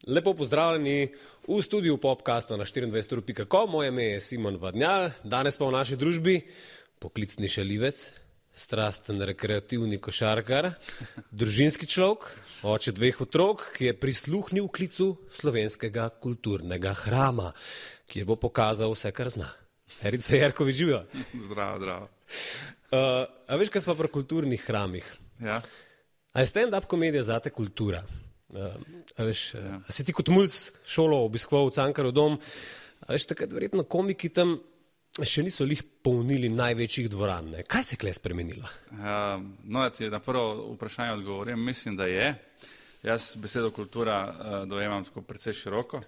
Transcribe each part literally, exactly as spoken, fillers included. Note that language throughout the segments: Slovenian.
Lepo pozdravljeni v studiu Popcasta na štiriindvajset ur pika com. Moje ime je Simon Vadnjal, danes pa v naši družbi poklicni šalivec, strasten rekreativni košarkar, družinski človek, oče dveh otrok, ki je prisluhnil klicu slovenskega kulturnega hrama, kjer bo pokazal vse, kar zna. Erica Jerkovič, živijo. Zdravo, zdravo. Uh, a veš, kaj smo pri kulturnih hramih? Ja. A je stand-up komedija zate kultura? Uh, a veš, Ja. a si ti kot mulc šolo obiskoval v Cankarjev dom? A veš, takrat verjetno komiki tam še niso lih polnili največjih dvoran, ne? Kaj se je kle spremenilo? Uh, no, da ti na prvo vprašanje odgovorim, mislim, da je. Jaz besedo kultura uh, dojemam tako precej široko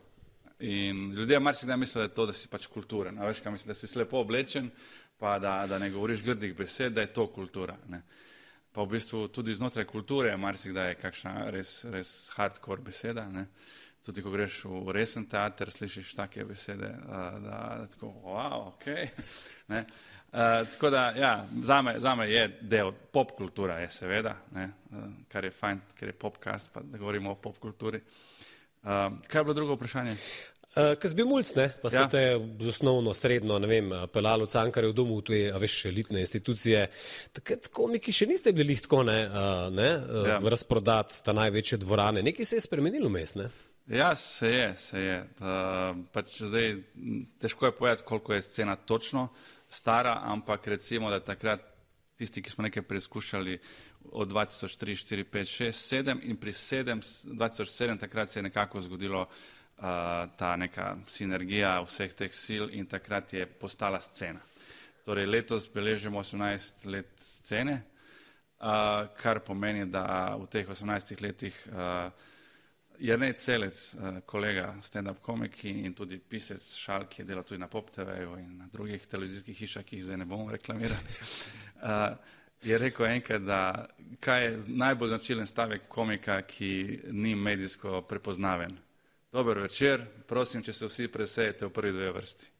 in ljudje marsikdaj mislijo, da je to, da si pač kulturen. A veš, kaj mislim, da si slepo oblečen, pa da, da ne govoriš grdih besed, da je to kultura, ne. Pa v bistvu tudi znotraj kulture marsikdaj je kakšna res, res hardcore beseda, ne. Tudi ko greš v resen teater, slišiš take besede, da, da, da tako, wow, okej, ne. Uh, tako da, ja, zame, zame je del, popkultura je seveda, ne, uh, kar je fajn, ker je popcast, pa da govorimo o popkulturi. Uh, kaj je bilo drugo vprašanje? Uh, Kaj si bil mulc, ne? Pa so Ja. te z osnovno, srednjo, ne vem, pelalo v Cankarjev domu, v tuje, a veš, elitne institucije. Takrat komiki še niste bili lih tako, ne, uh, ne, uh, Ja. razprodati ta največje dvorane. Nekaj se je spremenilo vmes, ne? Ja, se je, se je. Uh, pač zdaj, m, težko je povedati, koliko je scena točno stara, ampak recimo, da takrat tisti, ki smo nekaj preizkušali od dva tisoč tri, štiri, pet, šest, sedem in pri sedem, dva tisoč sedem takrat se je nekako zgodilo uh, ta neka sinergija vseh teh sil in takrat je postala scena. Torej letos beležimo osemnajst let scene, uh, kar pomeni, da v teh osemnajstih letih uh, Jernej Celec, uh, kolega stand-up komik in tudi pisec šal, ki je delal tudi na Pop te veju in na drugih televizijskih hišah, ki jih zdaj ne bomo reklamirali, uh, je rekel enkrat, da kaj je najbolj značilen stavek komika, ki ni medijsko prepoznaven. Dober večer, prosim, če se vsi presejete v prvi dve vrsti.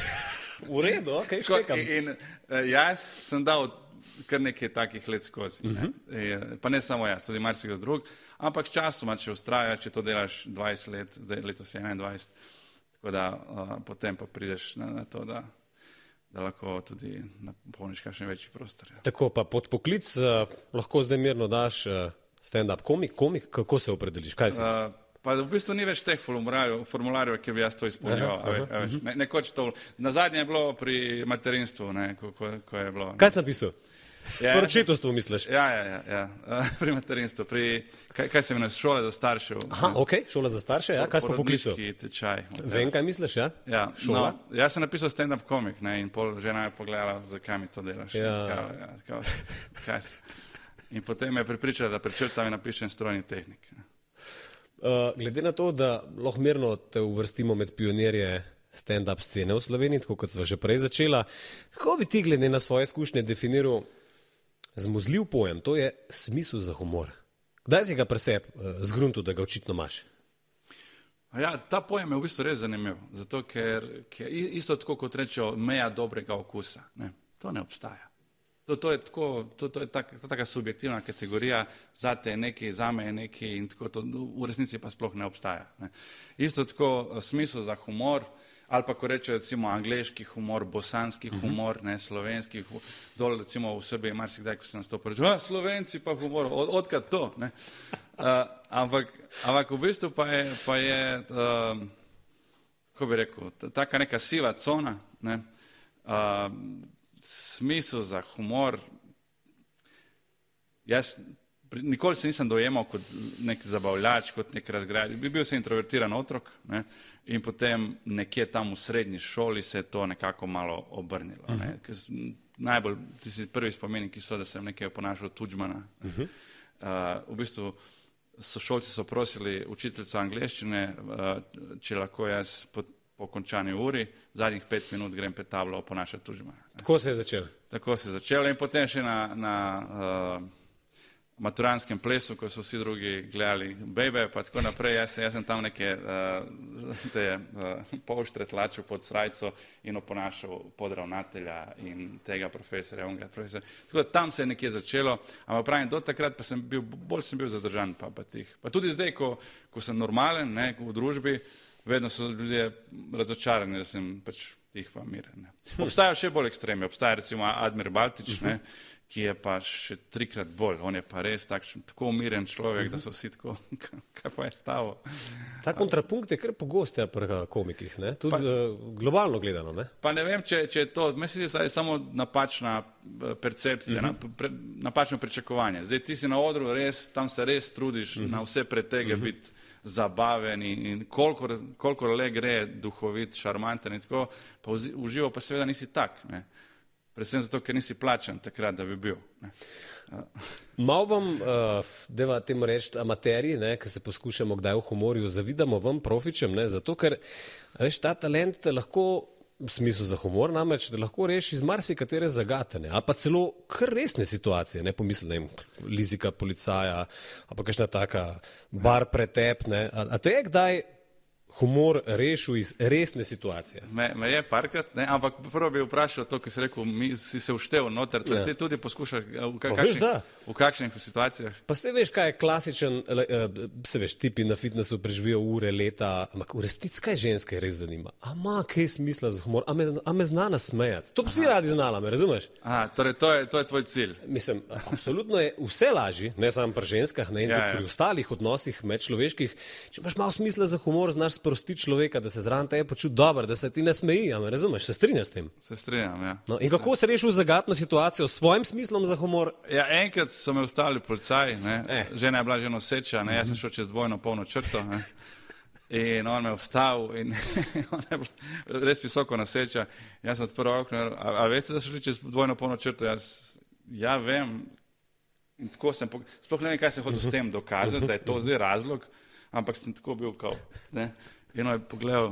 V redu, okej, Tako, štekam. in uh, jaz sem dal kar nekaj takih let skozi. Uh -huh. ne? Pa ne samo jaz, tudi marsikdo drug, ampak s časoma, če ustrajaš, če to delaš dvajset let, zdaj letos je enaindvajset, tako da uh, potem pa prideš na, na to, da, da lahko tudi napolniš kakšen večji prostor. Ja. Tako pa pod poklic uh, lahko zdaj mirno daš uh, stand-up komik, komik, kako se opredeliš, kaj si? Uh, Pa v bistvu ni več teh formularjev, formularjev ki bi jaz to izpolnjeval. Aha, aha, Ne, nekoč to, na zadnje je bilo pri materinstvu, ne, ko, ko, ko je bilo. Kaj si napisal? Ja, Poročetovstvo misliš? Ja, ja, ja, ja. Uh, pri materinstvu, pri, kaj, kaj se imenuje, šole za starše. Aha, okej, šola za starše, ja, kaj si pa poklical? Porodniški tečaj. Vem, kaj misliš, ja? Ja, Šola? no, jaz sem napisal stand-up komik, ne, in pol žena je pogledala, zakaj mi to delaš. Ja. Kao, ja, kao, kaj si? In potem me je prepričala, da prečrtam in napišem strojni tehnik. Uh, glede na to, da lahko mirno te uvrstimo med pionirje stand-up scene v Sloveniji, tako kot sva že prej začela, kako bi ti glede na svoje izkušnje definiral zmuzljiv pojem, to je smisel za humor. Kdaj si ga pri sebi uh, zgruntil, da ga očitno imaš? Ja, ta pojem je v bistvu res zanimiv, zato ker, ker isto tako kot rečejo meja dobrega okusa, ne, to ne obstaja. To, to je, tako, to, to je tak, to taka subjektivna kategorija, zate je nekaj, zame je nekaj in tako to v resnici pa sploh ne obstaja. Ne. Isto tako smisel za humor, ali pa ko reče recimo angleški humor, bosanski humor, ne, slovenski humor, dol recimo v Srbiji marsikdaj, ko se nas to poreče, a Slovenci pa humor, od, odkrat to, ne. Uh, ampak, ampak v bistvu pa je, pa je uh, kako bi rekel, taka neka siva cona, ne, uh, smisel za humor, jaz nikoli se nisem dojemal kot nek zabavljač, kot nek razgraj, bi bil sem introvertiran otrok, ne, in potem nekje tam v srednji šoli se je to nekako malo obrnilo. Uh -huh. ne, ker najbolj, ti si prvi spomeni, ki so, da sem nekaj oponašal Tudžmana. Uh -huh. uh, v bistvu sošolci so prosili učiteljico angleščine, uh, če lahko jaz pod po končani uri, zadnjih pet minut grem pred tablo oponašati Tudžmana. Tako se je začelo. Tako se je začelo in potem še na, na uh, maturanskem plesu, ko so vsi drugi gledali bebe, pa tako naprej. Jaz, jaz sem tam neke uh, te uh, polštre tlačil pod srajco in oponašal podravnatelja in tega profesorja, onega profesorja. Tako da tam se je nekje začelo, ampak pravim, do takrat pa sem bil, bolj sem bil zadržan pa, pa tih. Pa tudi zdaj, ko, ko sem normalen, ne, v družbi, vedno so ljudje razočarani, da sem pač tih pa miren. Ne. Obstajajo še bolj ekstremi, obstaja recimo Admir Baltič, ne, ki je pa še trikrat bolj. On je pa res takšen, tako umiren človek, da so vsi tako, kaj pa je stavo. Ta kontrapunkt je kar pogost pri komikih, ne? Tudi pa, globalno gledano. Ne? Pa ne vem, če, če je to, mislim, da je samo napačna percepcija, uh-huh. na, pre, napačno pričakovanje. Zdaj ti si na odru, res, tam se res trudiš uh-huh. na vse pretege uh-huh. biti zabaven in, in koliko, koliko le gre duhovit, šarmanten in tako, pa uživo pa seveda nisi tak, ne? Predvsem zato, ker nisi plačan takrat, da bi bil. Ne. Mal vam, uh, deva temu reči, amaterji, ki se poskušamo kdaj v humorju, zavidamo vam, profičem, ne, zato ker veš, ta talent te lahko, v smislu za humor, namreč, da lahko reši iz marsikatere zagate, ne, ali pa celo kar resne situacije, ne, pomisli, ne vem, lizika policaja, ali pa kakšna taka bar pretep, ne, a, a te je kdaj humor rešil iz resne situacije? Me, me je parkrat, ne, ampak prvo bi vprašal to, ki si rekel, mi si se uštev noter, ja. Ti tudi poskušaš v, kak, veš, kakšnih, v kakšnih situacijah? Pa se veš, kaj je klasičen, se veš, tipi na fitnessu preživijo ure, leta, ampak v resnici kaj ženske res zanima? A ima kaj smisla za humor? A me, a me zna nasmejati? To vsi radi znala, me razumeš? Aha, torej to je, to je tvoj cilj. Mislim, absolutno je vse lažje, ne samo pri ženskah, ne, in ja, tudi pri ja. ostalih odnosih medčloveških, če imaš malo smisla za humor, znaš sprostiti človeka, da se zraven tebe počuti dobro, da se ti ne smeji, a me razumeš, se strinjaš s tem? Se strinjam, ja. No, in kako se rešil zagatno situacijo s svojim smislom za humor? Ja, enkrat so me ustavili policaji, ne, eh. žena je bila že noseča, ne, jaz sem šel čez dvojno polno črto, ne, in on me ustavil in on je bila res visoko noseča, jaz sem odprl okno, a, a veste, da so šli čez dvojno polno črto, jaz, ja vem, in tako sem, sploh ne vem, kaj sem hotel s tem dokazati, da je to zdaj razlog, ampak sem tako bil kao, ne. In on je pogledal,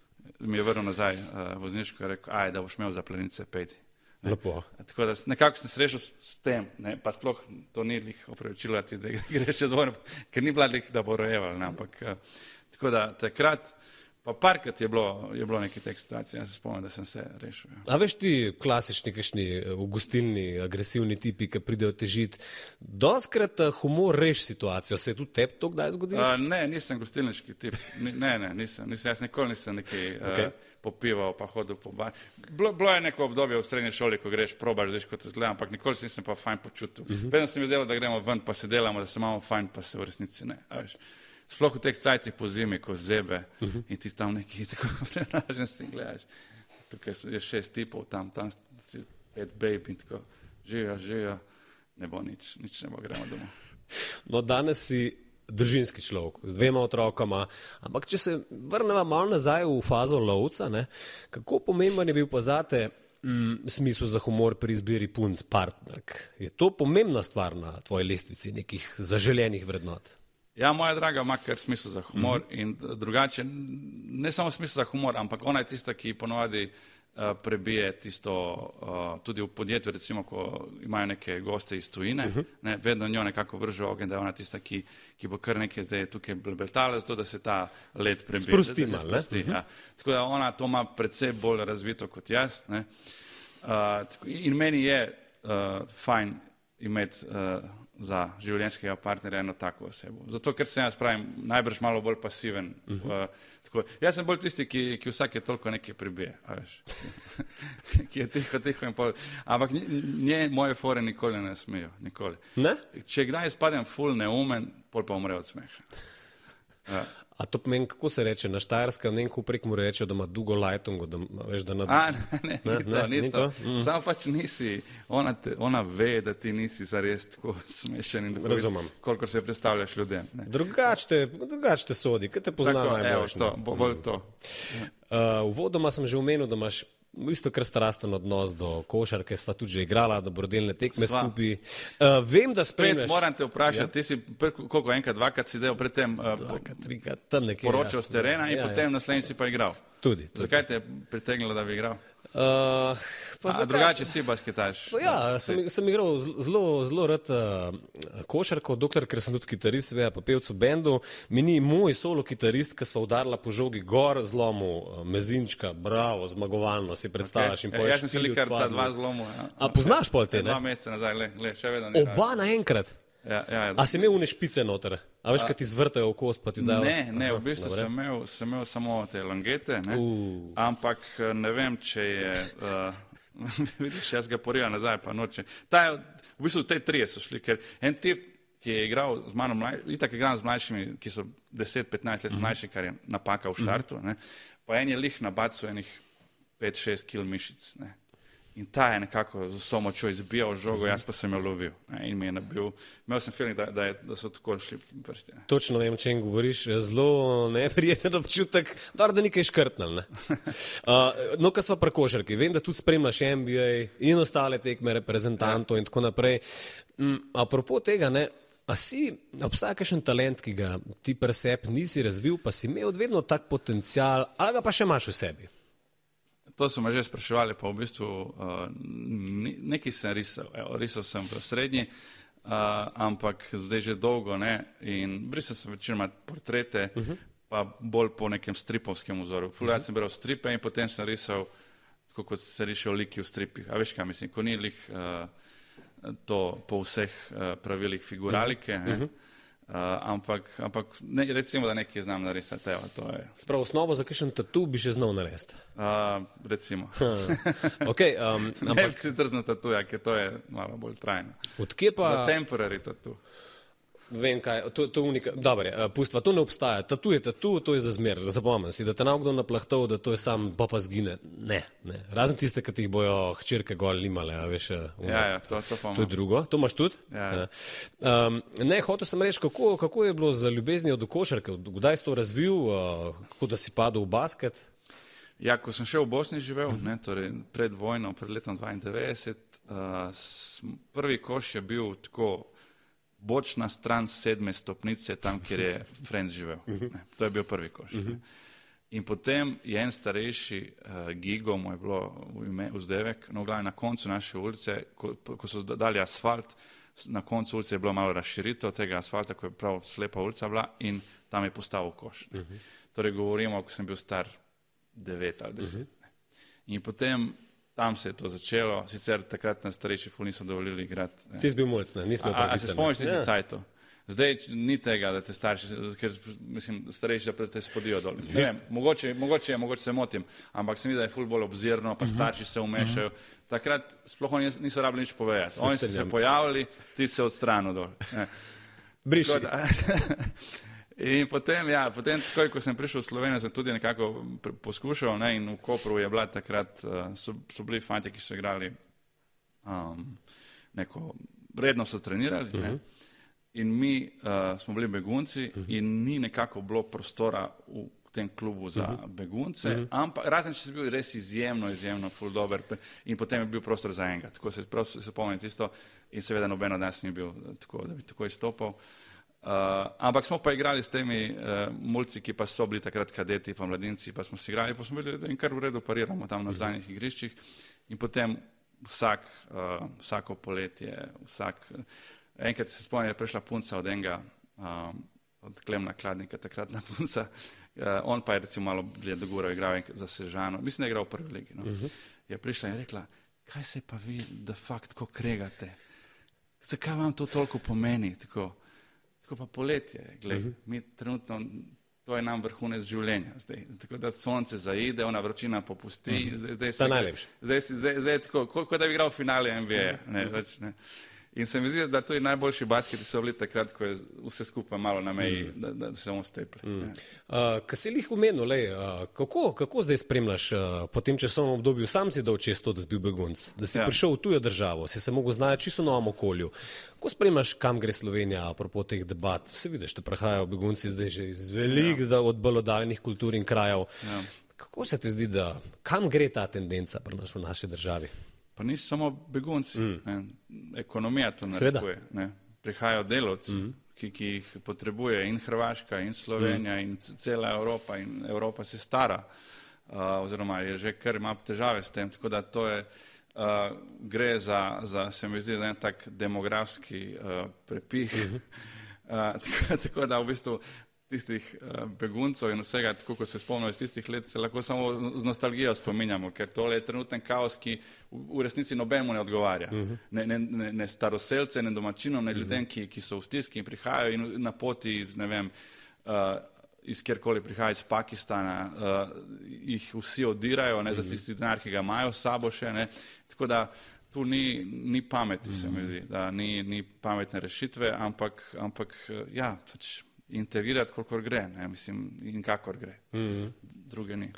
mi je vrnil nazaj uh, vozniško in rekel, aj, da boš imel za planice peti. Lepo. Tako da nekako sem srečal s, s tem, ne? Pa sploh to ni lih opravičilo, da greš še dvojno, ker ni bila lih, da bo rojeval, ne? Ampak uh, tako da takrat, pa parkrat je bilo, je bilo nekaj teh situacij, jaz se spomnim, da sem se rešil. Ja. A veš ti klasični, kakšni ugostilni, agresivni tipi, ki pridejo težiti, doskrat humor reši situacijo, se je tudi tebi to kdaj zgodilo? Uh, ne, nisem gostilniški tip, Ni, ne, ne, nisem, nisem, jaz nikoli nisem nekaj okay. uh, popival, pa hodil po bar. Bilo, bilo je neko obdobje v srednji šoli, ko greš, probaš, zdaj, kot se zgleda, ampak nikoli se nisem pa fajn počutil. Uh-huh. Vedno sem videl, da gremo ven, pa se delamo, da se imamo fajn, pa se v resnici ne, a veš. Sploh v teh cajtih po zimi, ko zebe uh-huh. in ti tam neki tako preražen si gledaš. Tukaj je šest tipov, tam, tam pet babe in tako živijo, živijo, ne bo nič, nič ne bo, gremo domov. No, danes si družinski človek z dvema otrokama, ampak če se vrneva malo nazaj v fazo lovca, ne, kako pomemben je bil pa zate mm, smisel za humor pri izbiri punc, partnerk? Je to pomembna stvar na tvoji lestvici nekih zaželenih vrednot? Ja, moja draga ima kar smisel za humor mm-hmm. in drugače, ne samo smisel za humor, ampak ona je tista, ki ponovadi uh, prebije tisto, uh, tudi v podjetju, recimo, ko imajo neke goste iz tujine, mm-hmm. ne, vedno njo nekako vrže ogen, da je ona tista, ki, ki bo kar nekaj zdaj tukaj blebeltala, zato da se ta let prebije. Sprosti mal, ne? Sprosti, mm-hmm. ja. Tako da ona to ima predvsej bolj razvito kot jaz, ne. Uh, tako, in meni je uh, fajn imeti uh, za življenjskega partnerja eno tako osebo. Zato, ker sem jaz pravim najbrž malo bolj pasiven. Uh-huh. uh, tako, jaz sem bolj tisti, ki, ki vsake toliko nekaj pribije, a veš. Ki je tiho, tiho in pol. Ampak nje moje fore nikoli ne smejo, nikoli. Ne? Če kdaj spadem ful neumen, pol pa umre od smeha. Uh. A to pomeni, kako se reče, na Štajerskem, ne vem, kako prek mu reče, da ima dugo lajtongo, da veš, da nad... A, ne, ne, ne, ni to, ne, ni, ni to. to. Mm. Samo pač nisi, ona, te, ona ve, da ti nisi zares tako smešen in razumem, koliko se predstavljaš ljudem. Drugač te, drugač te sodi, kaj te pozna najbolj. To, bo, bolj to. Uh, uvodoma sem že omenil, da imaš isto kar strasten odnos do košarke, sva tudi že igrala, dobrodelne tekme sva. Skupaj. Uh, vem, da spremljaš. Moram te vprašati, ja? Ti si pr, koliko enkrat, dvakrat si del predtem uh, dvakrat, trikrat, tam nekje, poročal ja. z terena in ja, potem ja. naslednjič si pa igral. Tudi. tudi. Zakaj te je pritegnilo, da bi igral? Uh, A, drugače si basketaš? Ja, sem, sem igral zelo, zelo rad uh, košarko, dokler, ker sem tudi kitarist, seveda pa pevc v bendu. Mi ni moj solo kitarist, ki sva udarila po žogi gor, zlomu uh, mezinčka, bravo, zmagovalno, si predstavljaš. Okay. Ja, jaz sem se likar ta dva zlomu. Ja. A poznaš pol te, ne? Dva meseca nazaj, le, le, še vedno ne. Oba naenkrat? Ja, ja, ja. A si imel une špice noter? A veš, kaj ti zvrtajo v kost, pa ti dajo? Ne, ne, v bistvu sem imel, sem imel samo te langete, ne? Uh. Ampak ne vem, če je... Uh, vidiš, jaz ga porijam nazaj, pa noče. Ta je, v bistvu te trije so šli, ker en tip, ki je igral z mano mlajšimi, itak igram z mlajšimi, ki so deset petnajst let mlajši, kar je napaka v štartu, ne, pa en je lih nabacal enih pet šest kil mišic, ne. In ta je nekako z vso močjo izbijal žogo, jaz pa sem jo lovil. Ne, in mi je nabil, imel sem feeling, da, da, je, da so tako šli prsti. Ne. Točno vem, če jim govoriš, zelo neprijeten občutek, dobro, da nekaj škrtnal, ne. Uh, no, ko sva pri košarki, vem, da tudi spremljaš N B A in ostale tekme reprezentantov ja. In tako naprej. Um, apropo tega, ne, a si, obstaja kakšen talent, ki ga ti pri sebi nisi razvil, pa si imel vedno tak potencial, ali ga pa še imaš v sebi? To so me že spraševali, pa v bistvu uh, nekaj sem risal. Evo, risal sem v srednji, uh, ampak zdaj že dolgo ne. In risal sem večinoma portrete, uh -huh. pa bolj po nekem stripovskem vzoru. Ful, uh -huh. Jaz sem bral stripe in potem sem risal, tako kot se rišajo liki v stripih. A veš kaj mislim, ko ni lih uh, to po vseh uh, pravilih figuralike, uh -huh. ne. Uh, ampak, ampak ne, recimo, da nekaj znam narisati, evo, to je. Sprav osnovo za kakšen tatu bi še znal narediti? Uh, recimo. Okay, um, ampak... Ne, si trzno tatuja, ker to je malo bolj trajno. Odkje pa... Za temporary tatu. Vem kaj, to, to unika... Dobar je, pustva, to ne obstaja. Tatu je tatu, to je za zmer. Zapomnim si, da te nav kdo naplahtal, da to je sam, pa pa zgine. Ne, ne. Razen tiste, ki ti jih bojo hčerke gol limale, a veš. Um, ja, ja, to, to pa imam. To je drugo. To imaš tudi? Ja, ja. Um, ne, hotel sem reči, kako, kako je bilo za ljubeznijo do košarke? Kdaj si to razvil? Uh, kako da si padel v basket? Ja, ko sem šel v Bosni živel, uh -huh. ne, torej pred vojno, pred letom dvaindevetdeset, uh, prvi koš je bil tako bočna stran sedme stopnice, tam, kjer je Friends živel. Ne, to je bil prvi koš. Ne. In potem je en starejši uh, Gigo, mu je bilo v ime vzdevek, no, glavno na koncu naše ulice, ko, ko so dali asfalt, na koncu ulice je bilo malo razširitev tega asfalta, ko je prav slepa ulica bila in tam je postavil koš. Ne. Torej govorimo, ko sem bil star devet ali deset. Ne. In potem tam se je to začelo, sicer takrat nas starejši ful niso dovolili igrati. Ti si bil mulc, ne? Nismo a, a se spomniš ti ja. Cajto? Zdaj ni tega, da te starši, ker mislim, starejši, da te spodijo dol. Ne vem, mogoče, mogoče, mogoče se motim, ampak se mi, da je ful bolj obzirno, pa starši se umešajo. Takrat sploh oni niso rabili nič povedati. Oni so se pojavili, ti se odstranu dol. Briši. In potem, ja, potem takoj, ko sem prišel v Slovenijo, sem tudi nekako poskušal, ne, in v Kopru je bila takrat, uh, so, so bili fanti, ki so igrali um, neko, redno so trenirali, uh -huh. ne, in mi uh, smo bili begunci uh -huh. in ni nekako bilo prostora v tem klubu za uh -huh. begunce, uh -huh. ampak razen, če si bil res izjemno, izjemno ful dober in potem je bil prostor za enega, tako se, prav se spomnim tisto in seveda noben od nas ni bil tako, da bi tako izstopal. Uh, ampak smo pa igrali s temi uh, mulci, ki pa so bili takrat kadeti, pa mladinci, pa smo si igrali, pa smo bili, da jim kar v redu pariramo tam na zadnjih igriščih in potem vsak, uh, vsako poletje, vsak, enkrat se spomnim, je prišla punca od enega, um, od Klemna Kladnika, takratna punca, uh, on pa je recimo malo dlje dogovoril, igral za Sežano, mislim, da je igral v prvi ligi, no. uh-huh. Je prišla in rekla, kaj se pa vi, da fakt, tako kregate, zakaj vam to toliko pomeni, tako. Tako pa poletje, glej, uh -huh. mi trenutno, to je nam vrhunec življenja zdaj, tako da sonce zaide, ona vročina popusti, uh -huh. zdaj, zdaj, zdaj, zdaj, zdaj, zdaj je tako, kot da bi igral v finale N B A, ne, več, ne. In se mi zdi, da to je najboljši basketi so bili takrat, ko je vse skupaj malo na meji, mm. da, da se bomo stepli. Mm. Uh, Kaj si lih omenil, lej, uh, kako, kako zdaj spremljaš uh, po tem časovnem obdobju, sam si dal čez to, da si bil begunc, da si ja. prišel v tujo državo, si se mogel znati čisto novem okolju. Kako spremljaš, kam gre Slovenija apropo teh debat? Vse vidiš, da prihajajo begunci zdaj že iz velik, ja. da od bolj oddaljenih kultur in krajev. Ja. Kako se ti zdi, da kam gre ta tendenca pri nas v naši državi? Pa niso samo begunci, mm. ne, ekonomija to narekuje. Ne. Prihajajo delavci, mm. ki, ki jih potrebuje in Hrvaška, in Slovenija, mm. in cela Evropa, in Evropa se stara. uh, oziroma je že kar ima težave s tem, tako da to je, uh, gre za, za, se mi zdi, za en tak demografski uh, prepih, uh-huh. uh, tako, tako da v bistvu tistih uh, beguncev in vsega, tako ko se spomnimo iz tistih let, se lahko samo z nostalgijo spominjamo, ker tole je trenuten kaos, ki v, v resnici nobenemu ne odgovarja. Uh-huh. Ne, ne, ne, ne staroselce, ne domačinom, ne ljudem, ki, ki so v stiski in prihajajo in na poti iz, ne vem, uh, iz kjerkoli prihaja iz Pakistana, uh, jih vsi odirajo, ne, za tisti denar, ki ga imajo s sabo še, ne, tako da tu ni, ni pameti, se mi zdi, da ni, ni pametne rešitve, ampak, ampak ja, pač integrirati, kolikor gre, ne, mislim, in kakor gre. Mm-hmm. Druge ni.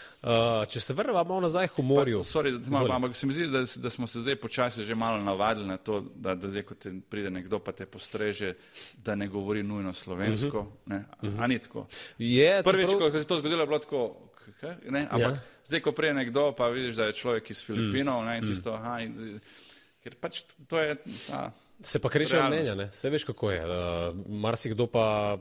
Uh, če se vrnemo malo nazaj k humorju. Pa, sorry, da malo, ampak se mi zdi, da, da smo se zdaj počasi že malo navadili na to, da, da zdaj, ko te pride nekdo, pa te postreže, da ne govori nujno slovensko. Mm-hmm. Ne, a, mm-hmm. a ni tako? Je, Prvič, prav... ko se je to zgodilo, je bilo tako, kaj? Ne, ampak ja. Zdaj, ko prije nekdo, pa vidiš, da je človek iz Filipinov, mm. ne, in tisto, aha, in, ker pač to je ta... Se pa krešejo mnenja, ne? Se veš, kako je. Uh, marsikdo pa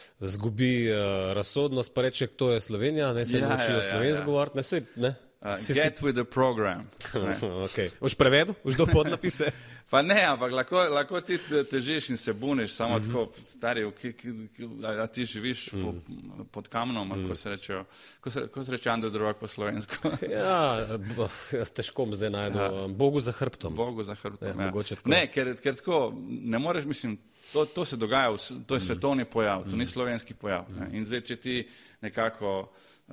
zgubi uh, razsodnost, pa reče, to je Slovenija, ne se je ja, naučilo ja, slovensko ja, ja. govoriti, ne se, ne? Uh, si, get si... with the program. Okay. Už prevedu? Už do podnapise? Pa ne, ampak lahko, lahko ti težiš in se buniš, samo mm-hmm. tako, stari, ki, ki, ki, a ti živiš mm. po, pod kamnom, mm. ko se reče, ko se, ko se reče underdog po slovensko. Ja, težko mi zdaj najdu. Ja. Bogu za hrbtom. Bogu za hrbtom, ja. ja. Ne, ker, ker tako, ne moreš, mislim, to, to se dogaja, to je svetovni pojav, to mm. ni slovenski pojav. Mm. Ne? In zdaj, če ti nekako uh,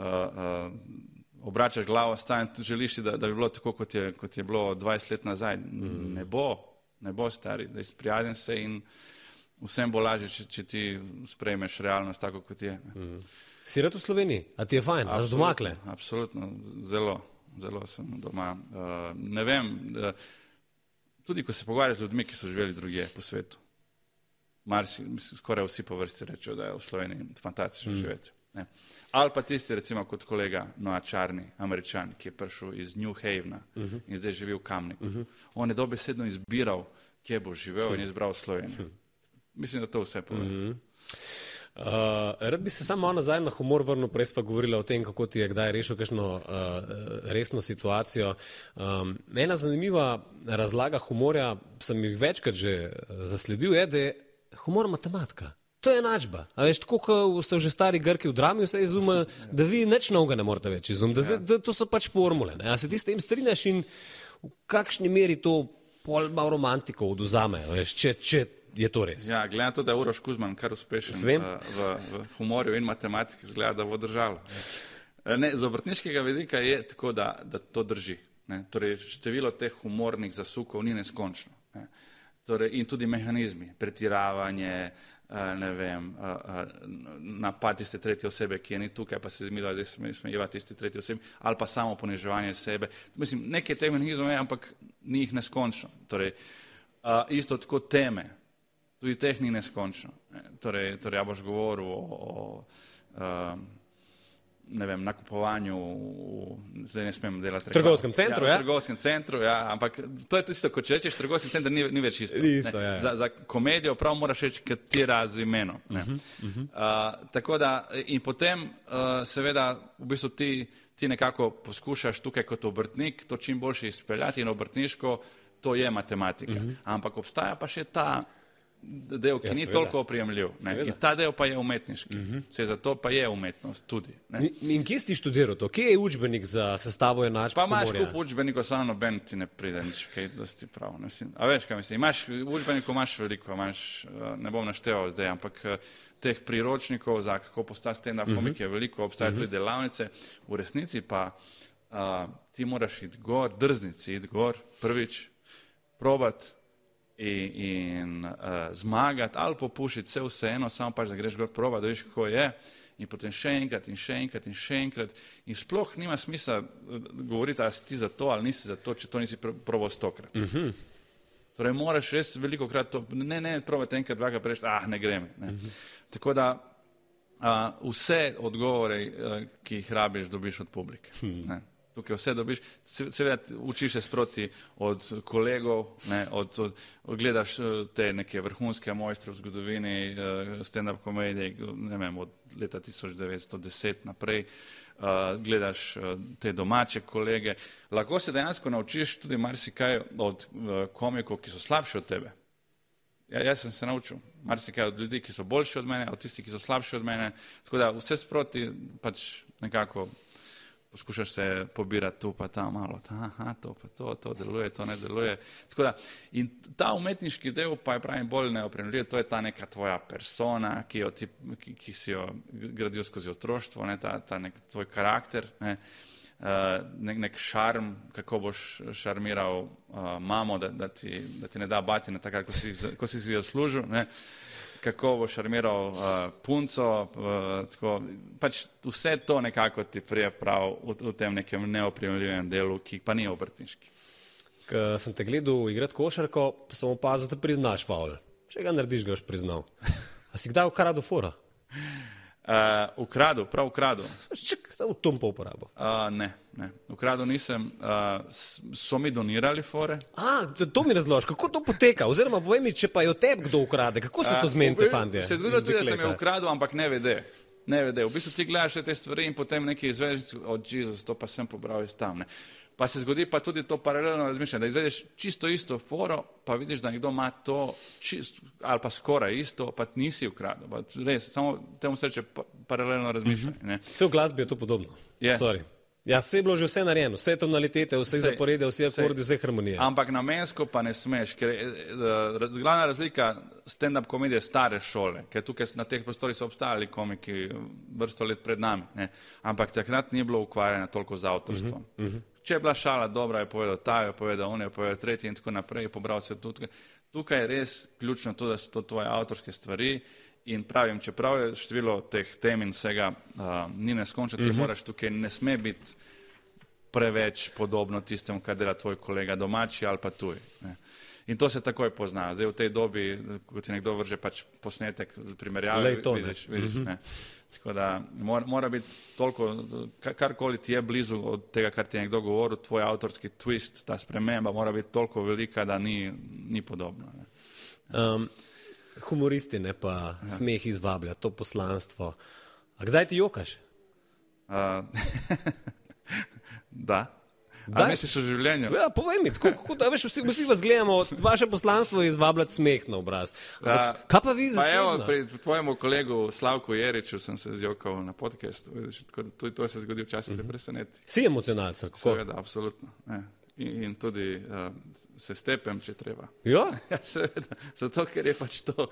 uh, obračaš glavo, stan, želiš, da, da bi bilo tako, kot je, kot je bilo dvajset let nazaj. Mm. Ne bo, ne bo stari, da izprijazen se in vsem bo lažje, če, če ti sprejmeš realnost tako, kot je. Mm. Si rad v Sloveniji? A ti je fajn? A si domakle? Absolutno, zelo, zelo sem doma. Uh, ne vem, da, tudi ko se pogovarjaš z ljudmi, ki so živeli drugje po svetu, Marsi, mislim, skoraj vsi po vrsti rečejo, da je v Sloveniji fantastično mm. živeti. Ne. Ali pa tisti, recimo, kot kolega Noah Čarni, Američan, ki je prišel iz New Havena uh-huh. in zdaj živi v Kamniku. Uh-huh. On je dobesedno izbiral, kje bo živel uh-huh. in izbral Slovenijo. Uh-huh. Mislim, da to vse pove. Uh-huh. Uh, rad bi se samo malo nazaj na humor vrnil, prej sva govorila o tem, kako ti je kdaj rešil kakšno uh, resno situacijo. Um, ena zanimiva razlaga humorja, sem jih večkrat že zasledil, je, da je humor matematika. To je enačba. A veš, tako, ko ste že stari Grki v drami vse izumeli, da vi nič novega ne morete več izumiti. Da, da to so pač formule. Ne? A se ti s tem strinjaš in v kakšni meri to pol malo romantiko oduzame, veš, če, če je to res? Ja, gledam to, da je Uroš Kuzman kar uspešen v, v, v humorju in matematiki, zgleda, da bo držalo. Ne, z obrtniškega vidika je tako, da, da to drži. Ne? Torej, število teh humornih zasukov ni neskončno. Ne? Torej, in tudi mehanizmi, pretiravanje, ne vem, napad tiste tretje osebe, ki je ni tukaj, pa se zmila, zdaj smejeva tiste tretje osebe, ali pa samo poniževanje sebe. Mislim, nekaj teh mehanizmov je, ampak ni jih neskončno. Torej, isto tako teme, tudi teh ni neskončno. Torej, torej ja boš govoril o, o ne vem, nakupovanju, zdaj ne smem delati. V trgovskem centru, ja? V trgovskem centru, ja, ampak to je tisto, ko če rečeš, trgovski center ni, ni več isto. isto ja, ja. Za, za komedijo prav moraš reči, katera z imenom. Ne? Uh-huh, uh-huh. Uh, tako da, in potem uh, seveda v bistvu ti, ti nekako poskušaš tukaj kot obrtnik to čim boljše izpeljati in obrtniško to je matematika. Uh-huh. Ampak obstaja pa še ta del, ki ja, ni seveda. Toliko oprijemljiv. In ta del pa je umetniški. Uh-huh. Se zato pa je umetnost tudi. Ne? In kje si ti študiral to? Kje je učbenik za sestavo enačb? Pa imaš kup učbenikov, samo noben ti ne pride nič kaj dosti prav. A veš, kaj mislim? Imaš učbenikov, imaš veliko, imaš, ne bom našteval zdaj, ampak teh priročnikov za kako postati stand-up uh-huh. komik je veliko, obstaja uh-huh. tudi delavnice. V resnici pa uh, ti moraš iti gor, drznici iti gor, prvič, probati in, in uh, zmagati ali popušiti vse vseeno, samo pač, da greš gor proba, da veš, kako je in potem še enkrat in še enkrat in še enkrat in sploh nima smisla govoriti, ali si ti za to ali nisi za to, če to nisi probal stokrat. Uh-huh. Torej moraš res veliko krat to, ne, ne, probati enkrat, dvakrat preči, ah, ne gremi. Ne. Uh-huh. Tako da uh, vse odgovore, uh, ki jih rabiš, dobiš od publike. Uh-huh. Ne. tukaj vse dobiš, seveda učiš se sproti od kolegov, ne, od, od, od gledaš te neke vrhunske mojstre v zgodovini, stand-up komedije, ne vem, od leta tisoč devetsto deset naprej, uh, gledaš uh, te domače kolege. Lahko se dejansko naučiš tudi marsikaj od uh, komikov, ki so slabši od tebe. Ja, jaz sem se naučil marsikaj od ljudi, ki so boljši od mene, od tistih, ki so slabši od mene, tako da vse sproti pač nekako poskušaš se pobirati tu pa tam malo, aha, to pa to, to deluje, to ne deluje. Tako da, in ta umetniški del pa je pravim bolj neopremljiv, to je ta neka tvoja persona, ki, jo ti, ki, ki si jo gradil skozi otroštvo, ne, ta, ta nek tvoj karakter, ne, uh, nek, nek šarm, kako boš šarmiral uh, mamo, da, da, ti, da ti ne da bati na takrat, ko si, ko si si jo služil, ne. Kako bo šarmiral uh, punco, uh, tako, pač vse to nekako ti prije prav v, v tem nekem neopremljivem delu, ki pa ni obrtniški. Ko sem te gledal igrati košarko, pa sem opazil, da priznaš faul. Če ga narediš, ga boš priznal. A si kdaj ukradel fora? Uh, ukradel, prav ukradel. Čak, da v tom pa uporabo. Uh, ne, ne. Ukradel nisem. Uh, so mi donirali fore. A, to mi razložiš, kako to poteka? Oziroma, povej mi, če pa jo tebi kdo ukrade, kako se to zmeni te fantje? Se je zgodilo tudi, da sem jo ukradel, ampak ne vede. Ne vede. V bistvu ti gledaš te stvari in potem neki izvežnici, od oh, Jezus, to pa sem pobral iz tam. Ne. Pa se zgodi pa tudi to paralelno razmišljanje, da izvedeš čisto isto foro, pa vidiš, da nekdo ima to čisto, ali pa skoraj isto, pa nisi ukradel. Pa res, samo temu se reče pa, paralelno razmišljanje. Ne. Vse v glasbi je to podobno. Yeah. Sorry. Ja, vse je bilo že vse narejeno, vse tonalitete, vse zaporede, vse akordi, vse harmonije. Ampak namensko pa ne smeš, ker je uh, glavna razlika stand-up komedije stare šole, ker tukaj na teh prostorih so obstajali komiki vrsto let pred nami, ne. Ampak takrat ni bilo ukvarjeno toliko z avtorstvom. Uh-huh, uh-huh. Če je bila šala dobra, je povedal ta, je povedal on, je povedal tretji in tako naprej, je pobral se tukaj. Tukaj je res ključno to, da so to tvoje avtorske stvari in pravim, čeprav je število teh tem in vsega uh, ni neskončno, ti uh-huh. moraš tukaj, ne sme biti preveč podobno tistemu, kar dela tvoj kolega domači ali pa tuj. Ne. In to se takoj pozna. Zdaj v tej dobi, ko ti nekdo vrže pač posnetek primerjave, vidiš, vidiš, uh-huh. ne. Tako da mora, mora biti toliko, karkoli ti je blizu od tega, kar ti je nekdo govoril, tvoj avtorski twist, ta sprememba mora biti toliko velika, da ni, ni podobno. Ne. Um, humoristi ne pa ja. Smeh izvablja, to poslanstvo. A kdaj ti jokaš? Uh, da. A misliš o življenju? Ja, povej mi, tako, kako, da veš, vsi, vsi vas gledamo, vaše poslanstvo je izvabljati smeh na obraz. Ampak, kaj pa vi zasebno? Pa evo, pri tvojemu kolegu Slavku Jeriču sem se zjokal na podcastu, vidiš, tako da to, to se zgodi včasih, te preseneti. Si emocionalca, kako? Seveda, absolutno. Ne. In, in tudi uh, se stepem, če treba. Jo? Ja, seveda, zato, ker je pač to,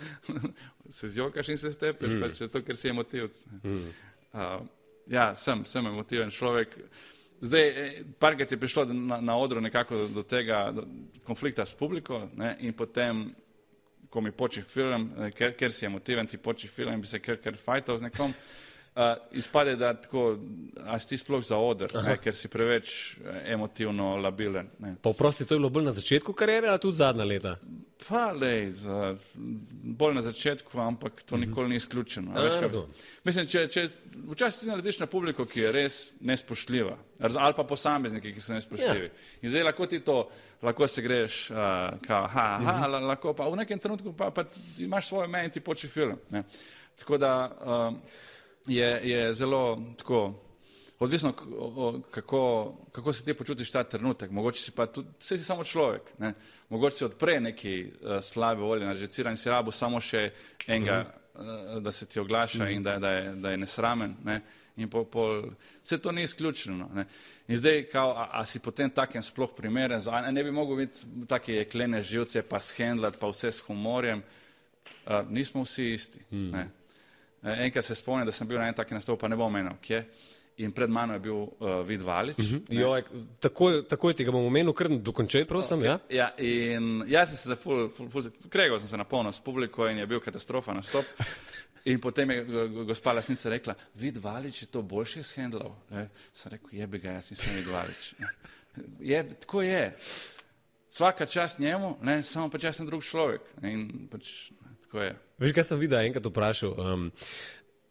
se zjokaš in se stepeš, mm. pač zato, ker si emotivc. Mm. Uh, ja, sem, sem emotiven človek. Zdaj, parkrat je prišlo na, na odru nekako do tega do konflikta s publiko, ne, in potem, ko mi poči film, ker, ker si emotiven, ti poči film, bi se ker, ker fajtal z nekom, uh, izpade, da tako, a si ti sploh za oder, ne, ker si preveč emotivno labilen. Ne. Pa vprosti, to je bilo bolj na začetku kariere, ali tudi zadnja leta? Pa, lej, za, bolj na začetku, ampak to nikoli ni izključeno. Veš, kaj, mislim, če, če včasih ti naletiš na publiko, ki je res nespoštljiva, ali pa posamezniki, ki so nespoštljivi. Ja. In zdaj lahko ti to, lahko se greš, uh, kao, ha, ha, uh-huh. lahko pa v nekem trenutku pa, pa imaš svoje ime in ti poči film. Ne. Tako da uh, je, je zelo tako, odvisno, kako, kako se ti počutiš ta trenutek. Mogoče si pa tudi, si samo človek, ne. Mogoče si odpre neki uh, slabe volje, nažeciran si rabo samo še enega, uh-huh. uh, da se ti oglaša uh-huh. in da, da, je, da je nesramen. Ne. In pol, pol, vse to ni izključeno. Ne. In zdaj, kao, a, a si potem takem sploh primeren, a ne bi mogel biti take jeklene živce, pa shendlati, pa vse s humorjem. Uh, nismo vsi isti. Uh-huh. Ne. Enkrat se spomnim, da sem bil na en taki nastop, pa ne bom omenil, kje. In pred mano je bil uh, Vid Valič. Uh-huh. Jo, takoj, takoj ti ga bom omenil, kar dokončaj, prosim. Okay. Ja? Ja, in jaz sem se za ful, ful, ful, kregal sem se na polno s publiko in je bil katastrofa nastop. In potem je gospa lasnica rekla, Vid Valič je to boljše shendlal. Sem rekel, jebi ga, jaz nisem Vid Valič. Je, tako je. Svaka čast njemu, ne, samo pač jaz sem drug človek. In pač, tako je. Veš, kaj sem videl enkrat vprašal? Um,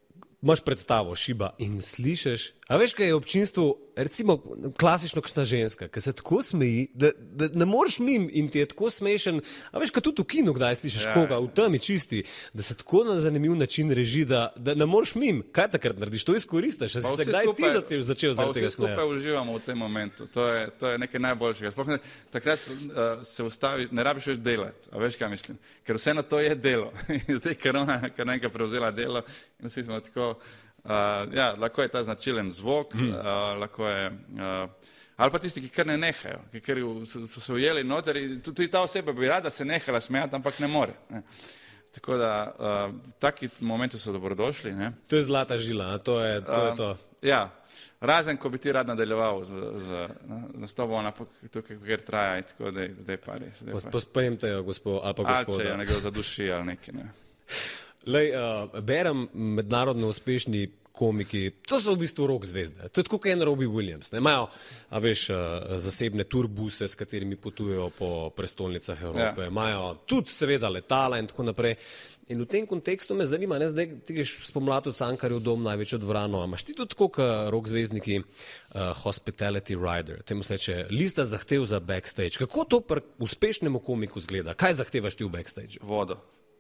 imaš predstavo Šiba in slišiš, a veš, kaj je občinstvo, recimo klasično kakšna ženska, ki se tako smeji, da, da ne moreš mim in ti je tako smešen, a veš, kaj tudi v kinu kdaj slišiš ja, koga, v temi čisti, da se tako na zanimiv način reži, da, da ne moreš mim. Kaj takrat narediš? To izkoristiš, a si se kdaj skupaj, ti začel zaradi tega smeja? Vsi skupaj uživamo v tem momentu, to je, to je nekaj najboljšega. Sploh ne, takrat uh, se ustavi, ne rabiš več delati, a veš, kaj mislim, ker vseeno to je delo. Zdaj, ker ona kar nekaj prevzela delo in vsi smo tako, Uh, ja, lahko je ta značilen zvok, mm. uh, lahko je, uh, ali pa tisti, ki kar ne nehajo, ki kar so, so se ujeli noter in tudi ta oseba bi rada se nehala smejati, ampak ne more. Ne. Tako da, uh, taki momenti so dobrodošli. Ne. To je zlata žila, to je to. Je to. Uh, ja, razen, ko bi ti rad nadaljeval z, z nastopo, ampak tukaj, kjer traja in tako, da zdaj pa res. Pospremite jo, gospod, ali pa gospoda. Ali če jo nekdo zaduši ali nekaj, ne. Lej, uh, berem mednarodno uspešni komiki, to so v bistvu rock zvezde. To je tako kot en Robbie Williams. Ne? Imajo, a veš, uh, zasebne turbuse, s katerimi potujejo po prestolnicah Evrope. Ja. Imajo tudi seveda letala in tako naprej. In v tem kontekstu me zanima, ne, zdaj ti greš spomladi v Cankarjev dom, največjo dvorano, a imaš ti tudi tako kot rock zvezdniki uh, hospitality rider, temu se reče lista zahtev za backstage. Kako to pri uspešnemu komiku zgleda? Kaj zahtevaš ti v backstage? Vodo.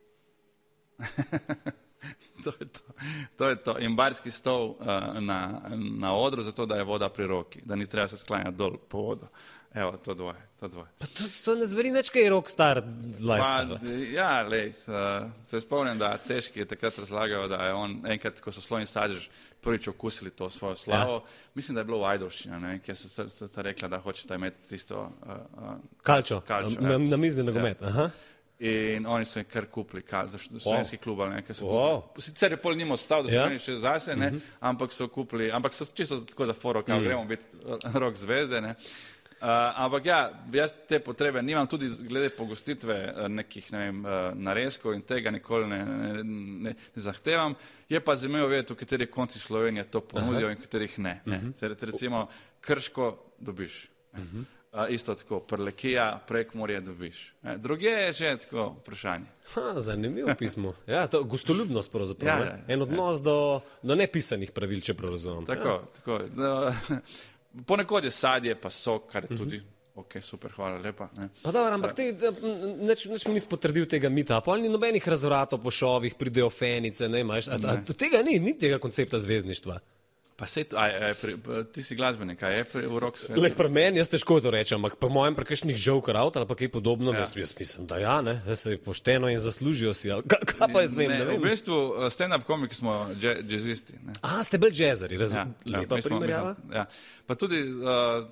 to, je to. to je to. In barski stol uh, na, na odru, zato da je voda pri roki, da ni treba se sklanjati dol po vodo. Evo, to dvoje. To, dvoje. Pa to, to ne zveri neč, kaj je rockstar lifestyle. Ja, lej, uh, se spomnim, da Težki je takrat razlagal, da je on enkrat, ko so Sloj in Sadež prvič okusili to svojo slavo, ja. Mislim, da je bilo v Ajdovščini, ne vem, kjer so sta rekla, da hočeta imeti tisto uh, uh, kalčo, kalčo na, ja. na mizni nogomet. Ja. Aha. In oni so jim kar kupili, kar za slovenski klub, nekaj so wow. kupili. Sicer je pol njim ostal, da so oni ja. še zase, ne, uh -huh. ampak so kupili, ampak so čisto tako za foro, kao mm. gremo biti rock zvezde, ne. Uh, ampak ja, jaz te potrebe nimam tudi glede pogostitve nekih, ne vem, narezkov in tega nikoli ne, ne, ne, ne zahtevam. Je pa zanimivo vedeti, v katerih koncih Slovenije to ponudijo in v katerih ne. ne. Uh -huh. Ter, ter recimo Krško dobiš. Uh -huh. Uh, isto tako, Prlekija, Prekmurje dobiš. E, druge je že tako vprašanje. Ha, zanimivo pismo. Ja, to gostoljubnost pravzaprav. Ja, ja, en odnos ja. do, do nepisanih pravil, če prav razumem. Tako, ja. tako. Do, ponekod je sadje, pa sok, kar je tudi, uh -huh. ok, super, hvala lepa. Ne. Pa dobro, ampak te, neč, neč mi nisi potrdil tega mita, pa ni nobenih razvratov po šovih, pridejo fenice, ne imaš, a, a, tega ni, ni tega koncepta zvezdništva. Pa sej, a, a, pri, ti si glasbenik, a je pri, v rock svetu? Lej, pri meni, jaz težko to rečem, ampak po mojem prekršnih joker out ali pa kaj podobno, ja. jaz, jaz mislim, da ja, ne, da se pošteno in zaslužijo si, ali kaj pa jaz vem, ne, ne vem. V bistvu stand-up komiki smo jazzisti. A, ste bolj jazzeri, razumem, ja, lepa ja, primerjava. Ja. Pa tudi uh,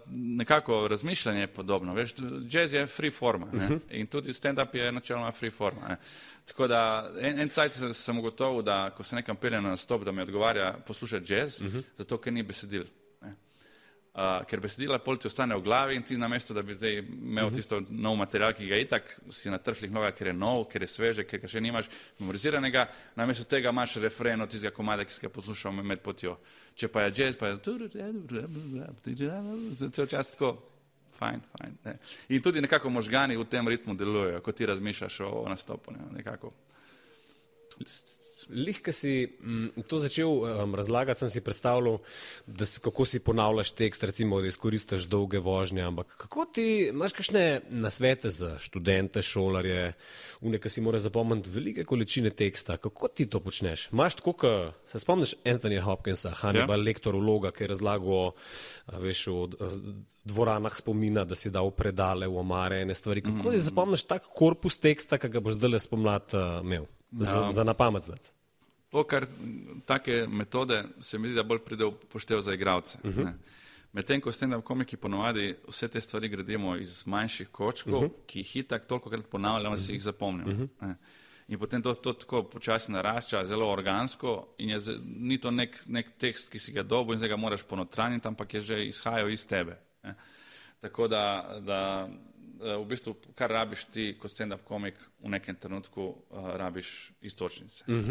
nekako razmišljanje je podobno, veš, jazz je free forma, ne, uh -huh. in tudi stand-up je načeloma free forma, ne. Tako da en, en cajt sem ugotovil, da ko se nekam peljem na nastop, da mi odgovarja poslušati jazz, uh -huh. zato ker ni besedil. Ne. Uh, ker besedila pol ti ostane v glavi in ti namesto, da bi zdaj imel uh -huh. tisto nov material, ki ga itak si na trflih nogah, ker je nov, ker je sveže, ker ga še nimaš memoriziranega, namesto tega imaš refren od tistega komada, ki si ga poslušal med potjo. Če pa je jazz, pa je cel čas tako. Fajn, fajn. Ne. In tudi nekako možgani v tem ritmu delujejo, ko ti razmišljaš o, o nastopu. Ne, nekako. Lih, ko si m, to začel um, razlagati, sem si predstavljal, da si, kako si ponavljaš tekst, recimo, da izkoristiš dolge vožnje, ampak kako ti, imaš kakšne nasvete za študente, šolarje, une, ki si moraš zapomniti velike količine teksta, kako ti to počneš? Imaš tako, ko se spomniš Anthonyja Hopkinsa, Hannibal ja. Lektor vloga, ki je razlagal, veš, o dvoranah spomina, da si dal predale v omare, ene stvari. Kako mm. ti zapomniš tak korpus teksta, ki ga boš zdaj spomlad uh, imel? Za, ja. za napamet zdati. To, kar take metode se mi zdi, da bolj pride v poštev za igralce. Uh -huh. Medtem, ko stand-up komiki ponovadi vse te stvari gradimo iz manjših kočkov, uh -huh. ki jih itak toliko krat ponavljamo, da si jih zapomnimo. Uh -huh. In potem to, to tako počasi narašča, zelo organsko in je, ni to nek, nek tekst, ki si ga dobil in zdaj ga moraš ponotraniti, ampak je že izhajal iz tebe. Ne. Tako da, da v bistvu, kar rabiš ti kot stand-up komik v nekem trenutku, uh, rabiš istočnice. Uh-huh.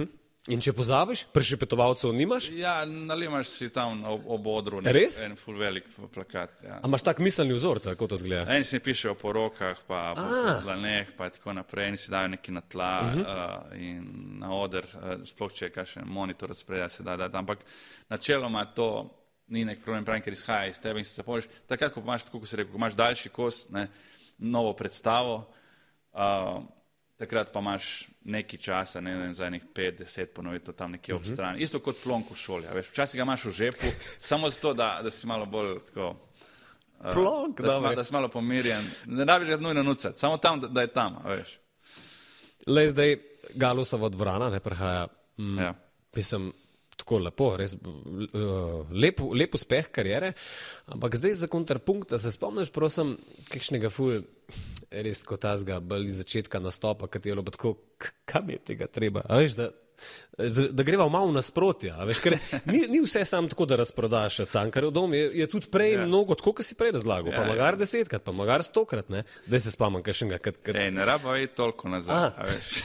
In če pozabiš, prešepetovalcev nimaš? Ja, nalimaš si tam ob, ob odru nek, Res? en ful velik plakat. Ja. A imaš tak miselni vzorc, kako to zgleda? Eni si pišejo po rokah, pa po A. dlaneh, pa tako naprej, eni si dajo neki na tla uh -huh. uh, in na oder, uh, sploh če je kakšen monitor od spredja se da dati, ampak načeloma to ni nek problem, pravim, ker izhaja iz tebe in si zapomniš, takrat, ko imaš, tako ko si rekel, ko imaš daljši kos, ne, novo predstavo, uh, takrat pa imaš neki časa, ne vem, za enih pet, deset ponovitev tam nekje ob strani. Uh -huh. Isto kot plonk v šoli, a veš, včasih ga imaš v žepu, samo zato, da, da si malo bolj tako, uh, Plonk, da, si, da, da si malo pomirjen. Ne rabiš ga nujno nucati, samo tam, da, da je tam, a veš. Le zdaj Galusova dvorana, ne prehaja, mm, Ja. mislim, tako lepo, res uh, lep, lep uspeh karijere, ampak zdaj za kontrapunkt, da se spomniš, prosim, kakšnega ful, res kot tazga, bolj iz začetka nastopa, katero pa tako, k- kam je tega treba, a veš, da, da, da greva malo nasprotja, a veš, ker ni, ni vse sam tako, da razprodaš Cankarjev dom, je, je tudi prej Ja. mnogo, tako, kot si prej razlagal, Ja, pa ja. magar desetkrat, pa magar stokrat, ne, da se spomnim kakšnega, kad, kad, Ej, ne raba iti toliko nazaj, A. a veš.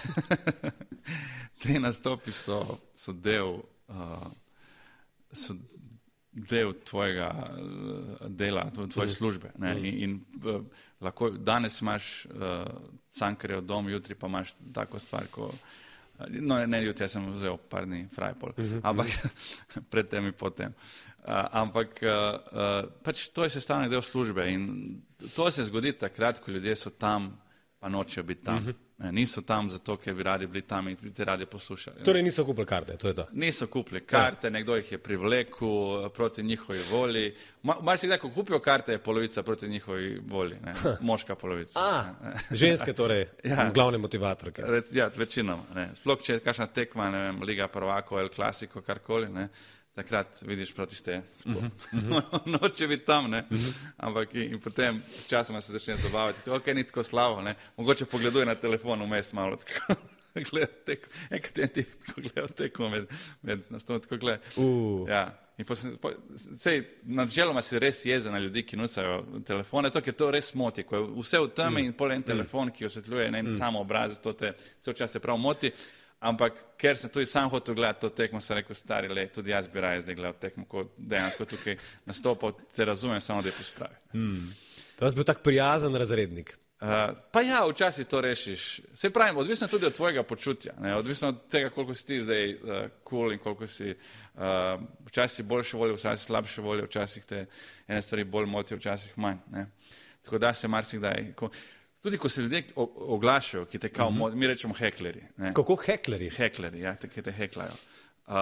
Te nastopi so, so del, uh, so del tvojega uh, dela, tvoje, tvoje službe. Ne? In, in uh, lahko danes imaš uh, Cankarjev dom, jutri pa imaš tako stvar, ko no, ne, ne jutri, jaz sem vzel par dni frajpol, ampak pred tem in potem. Uh, ampak uh, uh, pač to je sestavni del službe in to se zgodi takrat, ko ljudje so tam, pa nočejo biti tam. Uh-huh. Ne, niso tam zato, ker bi radi bili tam in bi te radi poslušali. torej niso kupili karte, to je to. Niso kupili karte, nekdo jih je privlekel proti njihovi volji. Mar si kdaj, ko kupijo karte, je polovica proti njihovi volji, ne? Moška polovica. A, ženske torej, Ja. glavne motivatorke. Rec, ja, večinoma. Ne. Sploh, če je kakšna tekma, ne vem, Liga prvakov ali klasiko, karkoli, ne, takrat vidiš proti ste. Noče biti tam, ne. Ampak in, in potem s časoma se začne zabavati. Ok, ni tako slavo, ne. Mogoče pogleduje na telefon vmes malo tako. Gleda tekmo. Enkrat en tip tako gleda tekmo med, med nastopom, tako gleda. Uh. Ja. In po, po, sej, načeloma si res jezen na ljudi, ki nucajo telefone, to, ker to res moti, ko je vse v temi mm. in pol en telefon, ki osvetljuje en mm. samo obraz, to te cel čas te prav moti, ampak ker sem tudi sam hotel gledati to tekmo, sem rekel, stari le, tudi jaz bi raje zdaj gledal tekmo, ko dejansko tukaj nastopal, te razumem, samo da je pospravi. Mm. To je bil tak prijazen razrednik. Uh, pa ja, včasih to rešiš. Se pravim, odvisno tudi od tvojega počutja, ne? Odvisno od tega, koliko si ti zdaj uh, cool in koliko si uh, včasih boljše volje, včasih slabše volje, včasih te ene stvari bolj motijo, včasih manj. Ne? Tako da se marsikdaj, ko, tudi ko se ljudje oglašajo, ki te kao, uh-huh. mi rečemo hekleri. Ne? Kako hekleri? Hekleri, ja, te, ki te heklajo. Uh,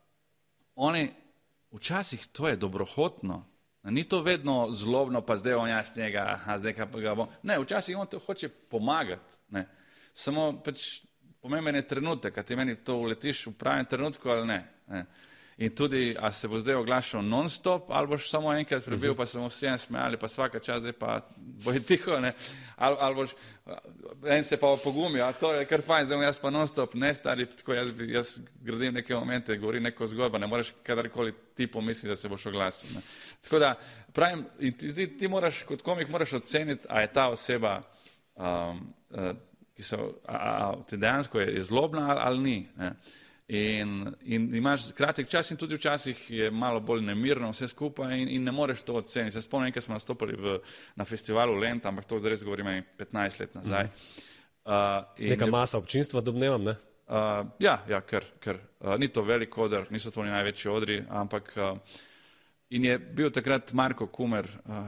oni, včasih to je dobrohotno. Ni to vedno zlobno, pa zdaj on jaz njega, a zdaj pa ga bom. Ne, včasih on te hoče pomagati. Ne. Samo pač pomemben je trenutek, a ti meni to uletiš v pravem trenutku ali ne. Ne. In tudi, a se bo zdaj oglašal non-stop, ali boš samo enkrat prebil, pa se bomo vsi en smejali, pa svaka čas, zdaj pa boj tiho, ne. Ali, ali boš, en se pa pogumil, a to je kar fajn, zdaj bom jaz pa non-stop, ne stari, tako jaz, jaz gradim neke momente, govorim neko zgodbo, ne moreš kadarkoli ti pomisliti, da se boš oglasil. Ne. Tako da, pravim, in ti, ti, ti moraš, kot komik moraš oceniti, a je ta oseba, um, uh, ki so, a, a, ti dejansko je, je zlobna ali, ali ni, ne. In, in imaš kratek čas in tudi včasih je malo bolj nemirno vse skupaj in, in ne moreš to oceniti. Se spomnim, enkrat smo nastopili v, na festivalu Lent, ampak to res govorim petnajst let nazaj. Uh, Neka masa občinstva, domnevam, ne? Uh, ja, ja, ker, ker uh, ni to velik oder, niso to ni največji odri, ampak uh, in je bil takrat Marko Kumer,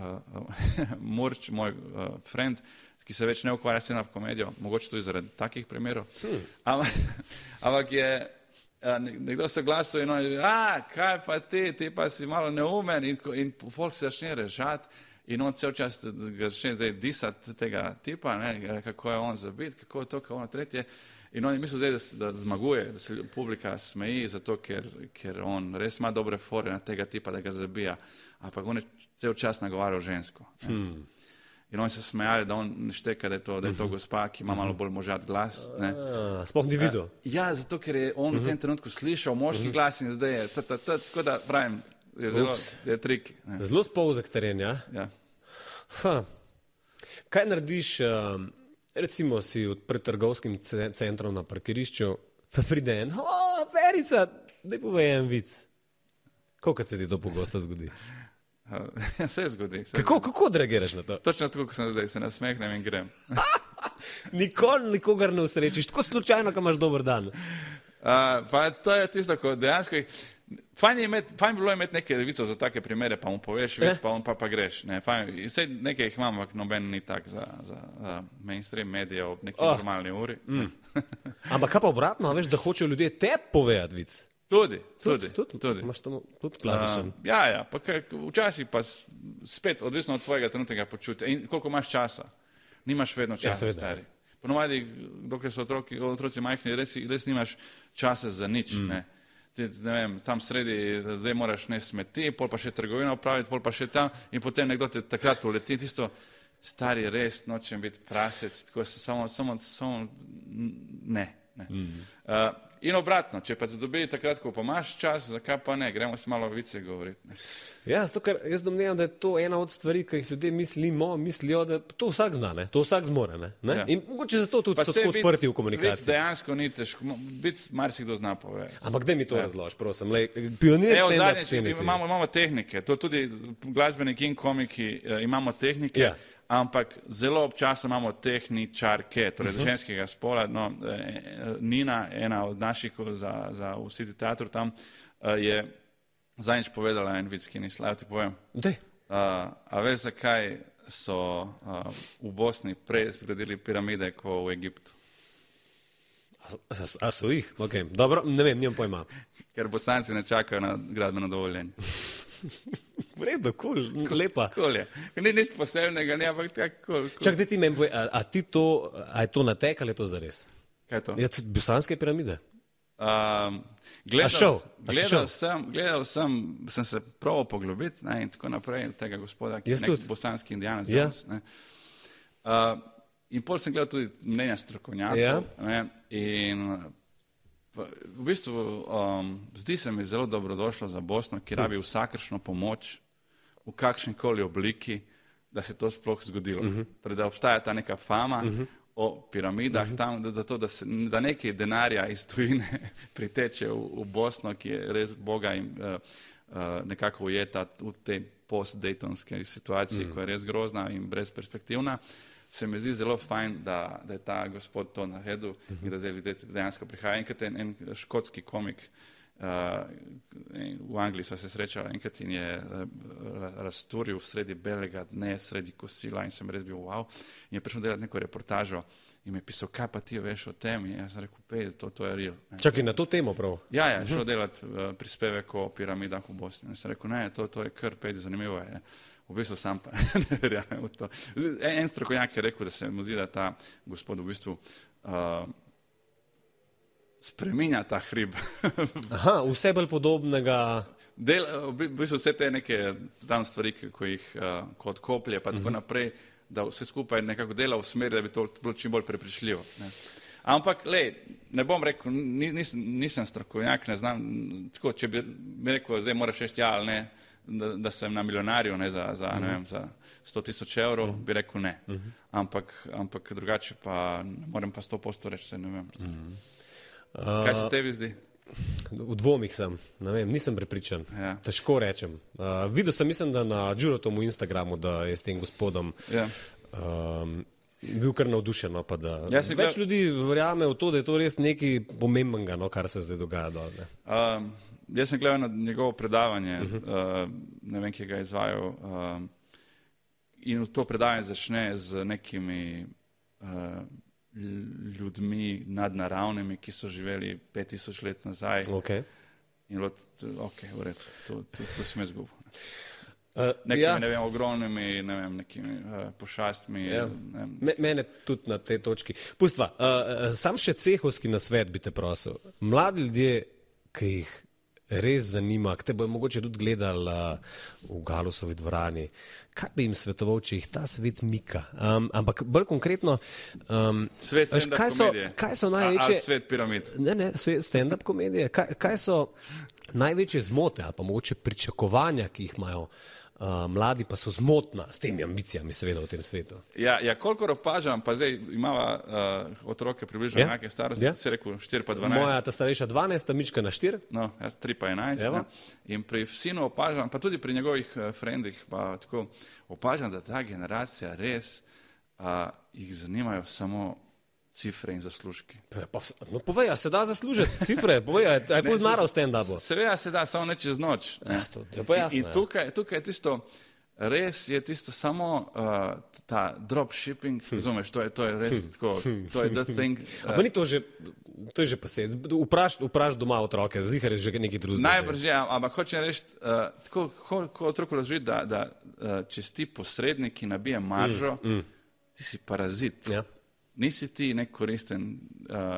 uh, Murč, moj uh, friend, ki se več ne ukvarja s stand-up komedijo, mogoče tudi zaradi takih primerov. Hmm. Ampak, ampak je nekdo se glasil in on je, a, kaj pa ti, ti pa si malo neumen in, in folk se začne režati in on cel čas ga začne zdaj disati tega tipa, ne, kako je on zabit, kako je to, kako ono tretje. In on je mislil zdaj, da, da zmaguje, da se publika smeji, zato ker, ker on res ima dobre fore na tega tipa, da ga zabija. Ampak on je cel čas nagovarjal žensko. Hmm. In oni se smejali, da on ne šteka, da je to, da je to gospa, ki ima malo bolj možat glas. Ne. A, sploh ni videl. Ja, zato ker je on v tem trenutku slišal moški glas in zdaj je ta, ta, ta, tako da pravim, je zelo je trik. Ne. Zelo spolzek teren, ja? Ja. Ha. Kaj narediš, recimo si pred trgovskim centrom na parkirišču, pa pride en, Ferica, daj povej en vic. Koliko se ti to pogosto zgodi? Se zgodi. Se Kako, zgodi. kako odreagiraš na to? Točno tako, kot sem zdaj, se nasmehnem in grem. Nikoli nikogar ne usrečiš, tako slučajno, ko imaš dober dan. Uh, pa to je tisto, ko dejansko... Fajn, je imet, fajn bilo imeti nekaj vicov za take primere, pa mu poveš vic, pa on pa, pa greš. Ne, fajn, vse nekaj jih imam, ampak noben ni tak za, za uh, mainstream medije ob neki oh. normalni uri. Mm. Ampak kaj pa obratno, a veš, da hočejo ljudje te povedati vic? Tudi, tudi. Tudi, tudi. Imaš to tudi klasičen. Uh, ja, ja, pa kaj, včasih pa spet odvisno od tvojega trenutnega počutja in koliko imaš časa. Nimaš vedno časa, ja, stari. Ponovadi, dokler so otroci, otroci majhni, res, res nimaš časa za nič, mm. ne. Ti, ne vem, tam sredi, zdaj moraš ne smeti, pol pa še trgovino upraviti, pol pa še tam in potem nekdo te takrat uleti, tisto stari res, nočem biti prasec, tako se samo, samo, samo, ne. ne. Mm. Uh, in obratno, če pa te dobi takrat, ko pa imaš čas, zakaj pa ne, gremo se malo vice govoriti. Ne. Ja, zato, ker jaz domnevam, da je to ena od stvari, ki jih ljudje mislimo, mislijo, da to vsak zna, ne? To vsak zmore. Ne? Ne? Ja. In mogoče zato tudi pa so tako odprti v komunikaciji. Dejansko ni težko, biti marsikdo zna povedati. Ampak daj mi to ja. razloži, prosim. Lej, pionir stand-up scene si. Imamo, imamo tehnike, to tudi glasbeniki in komiki uh, imamo tehnike. Ja. Ampak zelo občasno imamo tehničarke, torej uh -huh. ženskega spola. No, eh, Nina, ena od naših za, za v City teatru tam, eh, je zadnjič povedala en vic, ki ni slaj, ti povem. Uh, a veš, zakaj so uh, v Bosni prej zgradili piramide, kot v Egiptu? A, a, a so jih? Okay. Dobro, ne vem, nimam pojma. Ker Bosanci ne čakajo na gradbeno dovoljenje. V redu, kul, cool, lepa. Cool je. Ni nič posebnega, ne, ampak tako kul. Cool, cool. Čak, da ti meni povej, a, a ti to, a je to natek ali je to zares? Kaj je to? Je to bosanske piramide? Um, gledal, a šel? A gledal, sem, gledal sem, sem se proval poglobiti, ne, in tako naprej, tega gospoda, ki je nek bosanski Indiana Jones. Ja. Uh, in pol sem gledal tudi mnenja strokovnjakov, ja. ne, in v bistvu um, zdi se mi zelo dobrodošlo za Bosno, ki rabi vsakršno pomoč v kakšenkoli obliki, da se to sploh zgodilo. Uh -huh. Torej, da obstaja ta neka fama uh -huh. o piramidah, uh -huh. tam, da, da, to, da, se, da nekaj denarja iz tujine priteče v, v Bosno, ki je res Boga in uh, uh, nekako ujeta v tej post-daytonske situaciji, uh -huh. koja je res grozna in brezperspektivna. Se mi zdi zelo fajn, da, da je ta gospod to naredil uh -huh. in da zdaj ljudje dejansko prihaja. Enkrat en, en škotski komik, uh, v Angliji sva se srečala, enkrat in je uh, razturil sredi belega dne, sredi kosila in sem res bil wow. In je prišel delati neko reportažo in mi je pisal, kaj pa ti veš o tem? In jaz sem rekel, pej, to, to je real. Čakaj, na to temo prav? Ja, ja, šel uh -huh. delati uh, prispevek o piramidah v Bosni. In sem rekel, ne, to, to je kar pej, zanimivo je. V bistvu sam pa ne verjamem v to. En, en strokovnjak je rekel, da se mu zdi, da ta gospod v bistvu uh, spreminja ta hrib. Aha, vse bolj podobnega. Del, v bistvu vse te neke tam stvari, ko jih uh, kot koplje, pa tako uh -huh. naprej, da vse skupaj nekako dela v smeri, da bi to bilo čim bolj prepričljivo. Ne. Ampak, lej, ne bom rekel, nis, nisem strokovnjak, ne znam, tako, če bi mi rekel, zdaj moraš reči ja ali ne, Da, da sem na milijonarju ne, za, za, ne vem, za sto tisoč evrov, uh -huh. bi rekel ne. Uh -huh. ampak, ampak drugače pa ne morem pa sto posto reči, ne vem. Uh -huh. Kaj se tebi zdi? V dvomih sem, ne vem, nisem prepričan. Ja. Težko rečem. Uh, videl sem, mislim, da na Džurotomu Instagramu, da je s tem gospodom ja. um, bil kar navdušen. Pa da ja, več gled... ljudi verjame v to, da je to res nekaj pomembnega, no, kar se zdaj dogaja dol. Ne. Um, Jaz sem gledal na njegovo predavanje, uh -huh. uh, ne vem, ki ga je izvajal, uh, in to predavanje začne z nekimi uh, ljudmi nadnaravnimi, ki so živeli pet tisoč let nazaj. Okay. In lot, ok, v redu, to, to, to sem jaz izgubil. Uh, nekimi, ja. ne vem, ogromnimi, ne vem, nekimi uh, pošastmi. Ja. Ne vem. Me, mene tudi na tej točki. Pustva, uh, sam še cehovski nasvet bi te prosil. Mladi ljudje, ki jih res zanima, ki te bojo mogoče tudi gledali uh, v Galusovi dvorani, kaj bi jim svetoval, če jih ta svet mika? Um, ampak bolj konkretno, um, svet stand-up kaj so, komedije. Kaj so največje... Ali svet piramid? Ne, ne, svet stand-up komedije. Kaj, kaj so največje zmote ali pa mogoče pričakovanja, ki jih imajo uh, uh, mladi pa so zmotna s temi ambicijami, seveda, v tem svetu. Ja, ja kolikor opažam, pa zdaj imava uh, otroke približno Ja. enake starosti, Ja. si rekel štiri pa dvanajst. Moja ta starejša dvanajst, ta Mička na štiri. No, jaz tri pa enajst. Evo. Ne. In pri sinu opažam, pa tudi pri njegovih uh, frendih, pa tako opažam, da ta generacija res uh, jih zanimajo samo cifre in zaslužki. Pa, pa, no, povej, a se da zaslužiti cifre, povej, a je- a je ful denarja v stand-upu. Seveda se da, samo ne čez noč. Ne. Ja, to- to je pa jasno, in ja. in tukaj, tukaj je tisto, res je tisto samo uh, ta dropshipping, Hm. razumeš, to je, to je res tako, to je the thing. A pa ni to že, to je že pasé. Vpraš, vpraš doma otroke, zihar je že nekaj drugega. Najbrž je, ampak hočem reči, uh, tako, ko, ko otroku razložiti, da, da uh, če si ti posrednik, ki nabije maržo, mm, mm. ti si parazit. Ja. Nisi ti nek koristen uh,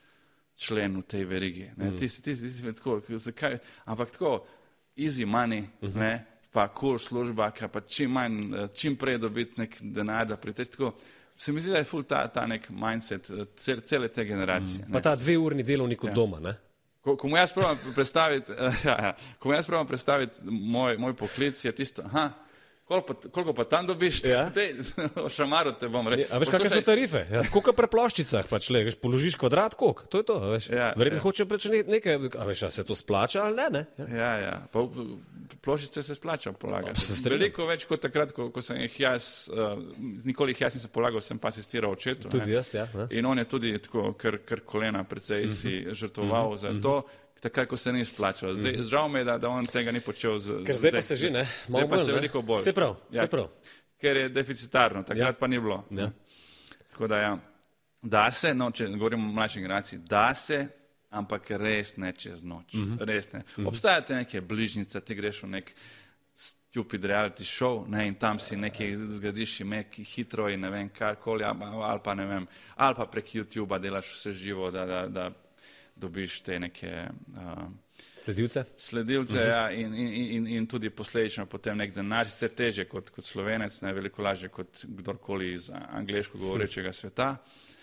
člen v tej verigi. Ne? Mm. Ti si, ti, si- ti si tako, zakaj, ampak tako, easy money, mm -hmm. ne? Pa cool služba, ki pa čim manj, eh, čim prej dobiti nek denar, da priteš tako. Se mi zdi, da je ful ta, ta nek mindset eh, cel, cele te generacije. Pa ta dve urni delovnik od Ja. doma, ne? Ko, ko mu jaz pravim predstaviti, uh, ja, ja, ko mu jaz pravim predstaviti moj, moj poklic, je tisto, aha, koliko pa, koliko pa tam dobiš, Ja. Dej, ošamaru te bom rekel. A veš, kakšne so tarife? Ja, koliko pri ploščicah, pač le, veš, položiš kvadrat, koliko, to je to, a veš. Ja, Verjetno ja. hoče pač ne- nekaj, a veš, a se to splača ali ne, ne? Ja. Ja, ja. Pa v- v- ploščice se splača polagati. Se strinjam. Veliko več kot takrat, ko, ko sem jih jaz, uh, nikoli jih jaz nisem polagal, sem pa asistiral očetu. Tudi ne. jaz, ja. Ne? In on je tudi tako, kar, kar kolena precej si žrtvoval uh -huh. za to, takrat, ko se ni splačalo. Zdaj, žal mi je, da, da on tega ni počel. Z, Ker zdaj pa se že, ne? Malo Zdaj pa bolj, se ne? veliko bolj. Vse prav, Ja, vse prav. Ker je deficitarno, takrat Ja. pa ni bilo. Ja. Tako da ja, da se, no, če govorimo o mlajši generaciji, da se, ampak res ne čez noč. Uh -huh. Res ne. Uh -huh. Obstajate neke bližnjice, ti greš v nek stupid reality show, ne, in tam si nekaj zgradiš ime, ki hitro in ne vem karkoli, ali pa- ali pa ne vem, ali pa prek YouTubea delaš vse živo, da, da, da dobiš te neke uh, Sledilce? sledilce, uh -huh. ja, in, in, in, in tudi posledično potem nek denar, sicer teže kot, kot Slovenec, ne, veliko lažje kot kdorkoli iz angleško govorečega sveta.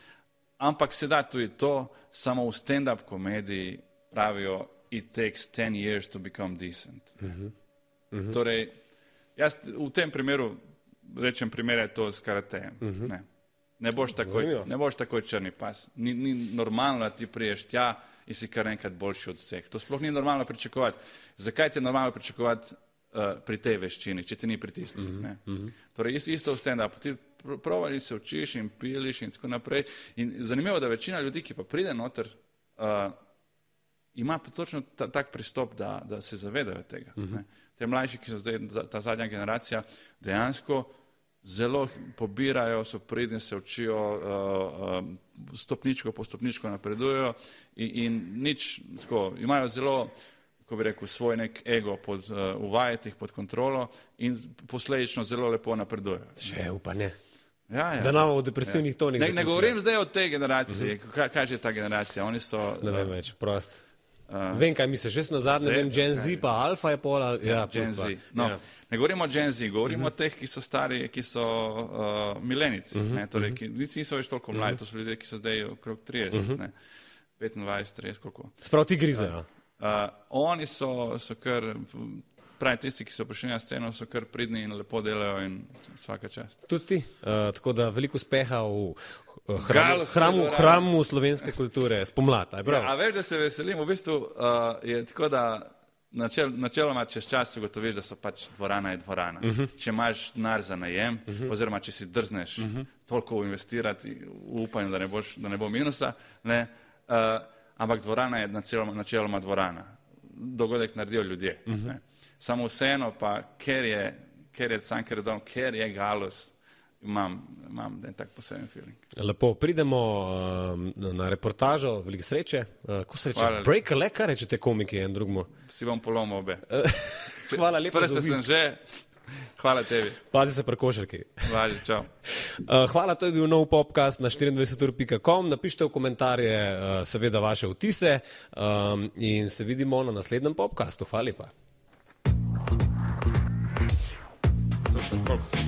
Ampak se da tudi to, samo v stand-up komediji pravijo, it takes ten years to become decent. Uh -huh. Uh -huh. Torej, jaz v tem primeru rečem primer je to s karatejem. Uh -huh. Ne. Ne boš takoj, Zanimivo. ne boš takoj črni pas. Ni, ni normalno, da ti priješ tja in si kar enkrat boljši od vseh. To sploh ni normalno pričakovati. Zakaj ti je normalno pričakovati uh, pri tej veščini, če ti ni pri tisti? Uh -huh. Torej, isto, isto v stand-upu. Ti pr- provaš, se učiš in piliš in tako naprej. In zanimivo, da večina ljudi, ki pa pride noter, uh, ima pa točno ta, tak pristop, da, da se zavedajo tega. Uh -huh. Ne. Te mlajši, ki so zdaj za- ta zadnja generacija, dejansko zelo pobirajo, so pridni, se učijo, uh, uh, stopničko po stopničko napredujejo in, in nič tako, imajo zelo, ko bi rekel, svoj nek ego pod, uh, uvajati jih pod kontrolo in posledično zelo lepo napredujejo. Še upanje. Ja, ja. Da nam v depresivnih tonih Ne, ne zaključimo. govorim zdaj o tej generaciji, uh -huh. kaj, kaj že je ta generacija, oni so... Ne vem uh, več, prost. Uh, Vem, kaj misliš, jaz na zadnje Zdaj, vem, Gen kaj Z je? pa Alfa je pol, ali- ja, Gen pustva. Z. No, Ja. ne govorimo o Gen Z, govorimo uh -huh. o teh, ki so stari, ki so uh, milenici, uh -huh. ne, torej, ki niso niso več toliko mladi, to so ljudje, ki so zdaj okrog trideset, uh -huh. ne, petindvajset, trideset, koliko. Sprav ti grizejo. Uh, oni so, so kar, pravi tisti, ki so prišli na sceno, so kar pridni in lepo delajo in vsaka čast. Tudi ti. Uh, tako da veliko uspeha v uh, hramu, Galo se hramu, dvorana. hramu slovenske kulture, spomlad, aj prav? Ja, a veš, da se veselim, v bistvu uh, je tako, da načel, načeloma čez čas ugotoviš, da so pač dvorana je dvorana. Uh -huh. Če imaš denar za najem, uh -huh. oziroma če si drzneš uh -huh. toliko investirati v upanju, da ne, boš, da ne bo minusa, ne, uh, ampak dvorana je načeloma, načeloma dvorana. Dogodek naredijo ljudje. Uh -huh. ne. Samo vseeno pa, ker je, ker je Cankarjev dom, ker je Galus, imam, imam en tak poseben feeling. Lepo, pridemo um, na reportažo, veliko sreče. Uh, ko se reče, Hvala. break a leg, kaj rečete komiki en drugmu? Si bom polomil obe. Hvala lepa za Prste sem obisk. že, hvala tebi. Pazi se pri košarki. Važi, čau. Uh, hvala, to je bil nov podcast na štiriindvajset ur pika com. Napišite v komentarje uh, seveda vaše vtise um, in se vidimo na naslednjem podcastu. Hvala lepa. Super, koliko